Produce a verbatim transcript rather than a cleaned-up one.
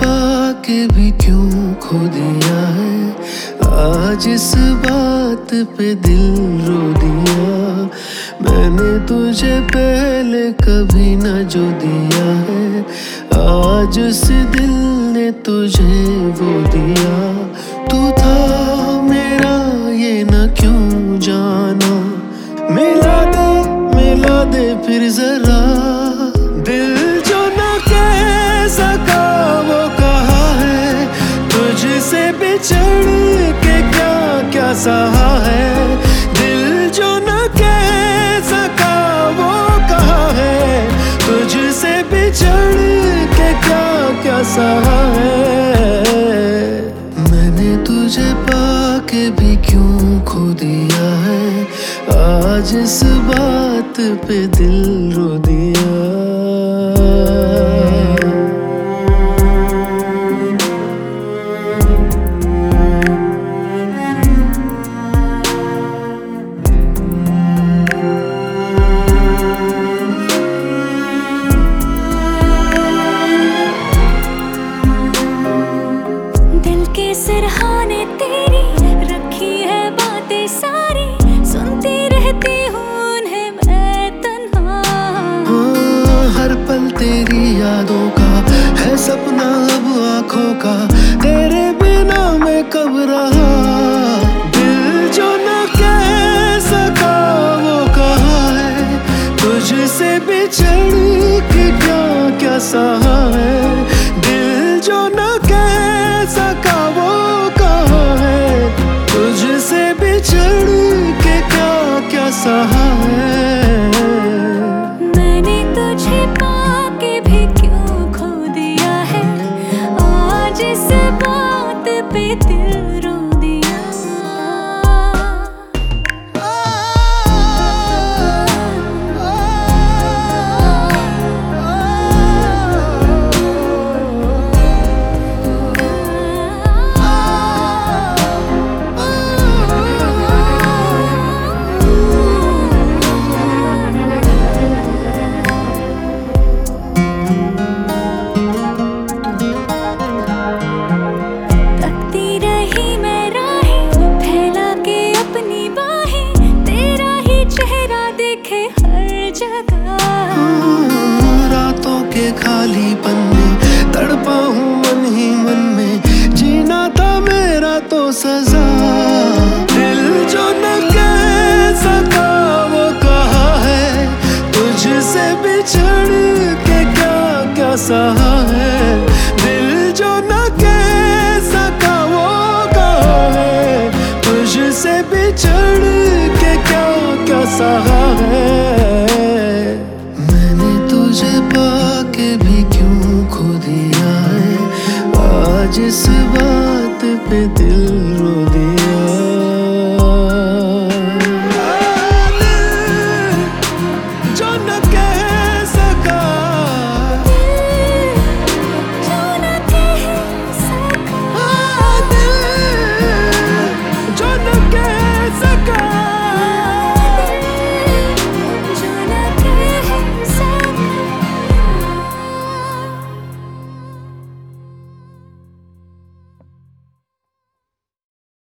पाके भी क्यों खो दिया है, आज इस बात पे दिल रो दिया। मैंने तुझे पहले कभी न जो दिया है, आज उस दिल ने तुझे वो दिया। तू था मेरा ये न क्यों जाना, मिला दे मिला दे फिर जरा। दिल जो न कह सका वो कहा है, तुझसे बिछड़ के क्या क्या सहा है। दिल जो न कह सका वो कहा है, तुझसे बिछड़ के क्या क्या सहा है। मैंने तुझे पाके भी क्यों खो दिया है, आज इस बात पे दिल रो दिया। दिल के सिरहाने तेरी रखी है बातें सारी, सुनती रहती हूँ उन्हें मैं तन्हा। हाँ, हर पल तेरी यादों का है सपना अब आँखों का, तेरे बिना मैं कब रहा। दिल जो न कह सका वो कहा है, तुझसे बिछड़ के क्या क्या सहा है। दिल जो न कह सका वो कहा है, तुझसे बिछड़ के क्या क्या सहा है। मैंने तुझे पाके भी क्यों खो दिया है, आज इस बात पे दिल रो दिया। रातों के खालीपन में तड़पा हूँ मन ही मन में, जीना था मेरा तो सजा। दिल जो न कह सका वो कहा है, तुझसे बिछड़ के क्या क्या सहा है। दिल जो न कह सका वो कहा है, तुझसे बिछड़ के क्या क्या सहा